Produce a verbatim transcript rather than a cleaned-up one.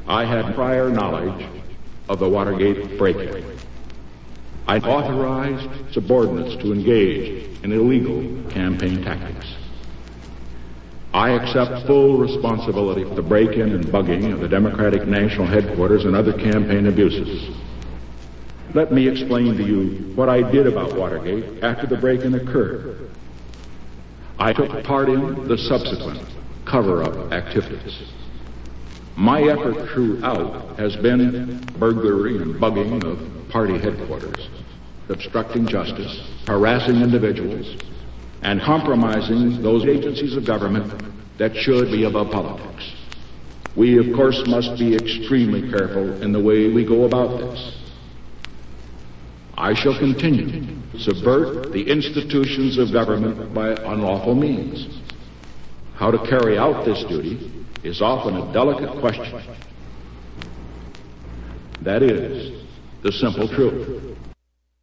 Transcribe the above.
I had prior knowledge of the Watergate break-in. I authorized subordinates to engage in illegal campaign tactics. I accept full responsibility for the break-in and bugging of the Democratic National Headquarters and other campaign abuses. Let me explain to you what I did about Watergate after the break-in occurred. I took part in the subsequent cover-up activities. My effort throughout has been burglary and bugging of party headquarters, obstructing justice, harassing individuals, and compromising those agencies of government that should be above politics. We, of course, must be extremely careful in the way we go about this. I shall continue to subvert the institutions of government by unlawful means. How to carry out this duty is often a delicate question. That is the simple truth.